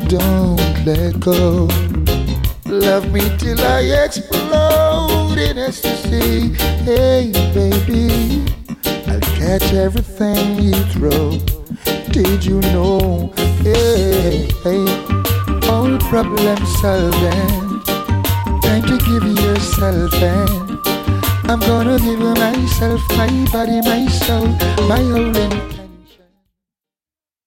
don't let go. Love me till I explode in ecstasy. Hey, baby, I'll catch everything you throw. Did you know? Hey, hey, all problem solving. Time to give yourself and I'm gonna give you myself, my body, my soul, my whole